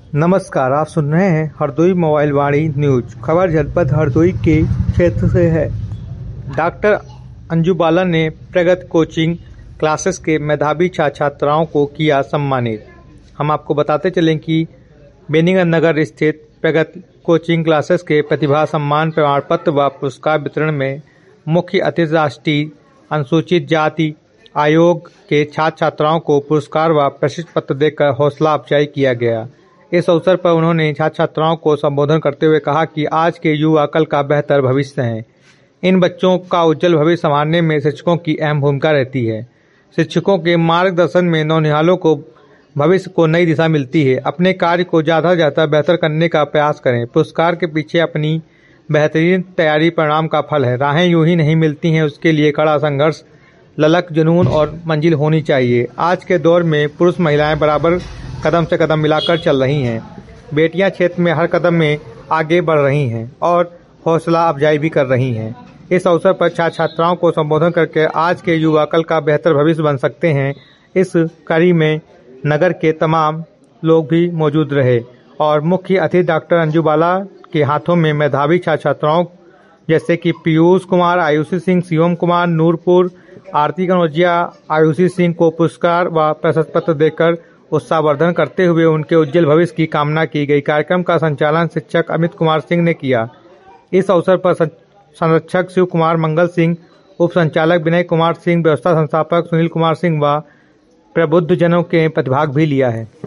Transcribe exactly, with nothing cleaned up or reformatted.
नमस्कार, आप सुन रहे हैं हरदोई मोबाइल वाणी न्यूज। खबर जनपद हरदोई के क्षेत्र से है। डॉक्टर अंजू बाला ने प्रगत कोचिंग क्लासेस के मेधावी छात्र छात्राओं को किया सम्मानित। हम आपको बताते चलें कि बेनीगंज नगर स्थित प्रगत कोचिंग क्लासेस के प्रतिभा सम्मान प्रमाण पत्र व पुरस्कार वितरण में मुख्य अतिथि राष्ट्रीय अनुसूचित जाति आयोग के छात्र छात्राओं को पुरस्कार व प्रशस्ति पत्र देकर हौसला अफजाई किया गया। इस अवसर पर उन्होंने छात्र छात्राओं को संबोधन करते हुए कहा कि आज के युवा कल का बेहतर भविष्य हैं। इन बच्चों का उज्जवल भविष्य संवारने में शिक्षकों की अहम भूमिका रहती है। शिक्षकों के मार्गदर्शन में नौनिहालों को भविष्य को नई दिशा मिलती है। अपने कार्य को ज़्यादा से ज़्यादा बेहतर करने का प्रयास करें। पुरस्कार के पीछे अपनी बेहतरीन तैयारी परिणाम का फल है। राहें यूं ही नहीं मिलती हैं, उसके लिए कड़ा संघर्ष, ललक, जुनून और मंजिल होनी चाहिए। आज के दौर में पुरुष महिलाएं बराबर कदम से कदम मिलाकर चल रही हैं। बेटियां क्षेत्र में हर कदम में आगे बढ़ रही हैं और हौसला अफजाई भी कर रही हैं। इस अवसर पर छात्र छात्राओं को संबोधन करके आज के युवा कल का बेहतर भविष्य बन सकते हैं। इस कड़ी में नगर के तमाम लोग भी मौजूद रहे और मुख्य अतिथि डॉक्टर अंजू बाला के हाथों में मेधावी छात्र छात्राओं जैसे कि पीयूष कुमार, आयुषी सिंह, शिवम कुमार, नूरपुर, आरती कनौजिया, आयुषी सिंह को पुरस्कार व प्रशस्ति पत्र देकर उत्साहवर्धन करते हुए उनके उज्जवल भविष्य की कामना की गई। कार्यक्रम का संचालन शिक्षक अमित कुमार सिंह ने किया। इस अवसर पर संरक्षक शिव कुमार मंगल सिंह, उप संचालक विनय कुमार सिंह, व्यवस्था संस्थापक सुनील कुमार सिंह व प्रबुद्धजनों के प्रतिभाग भी लिया है।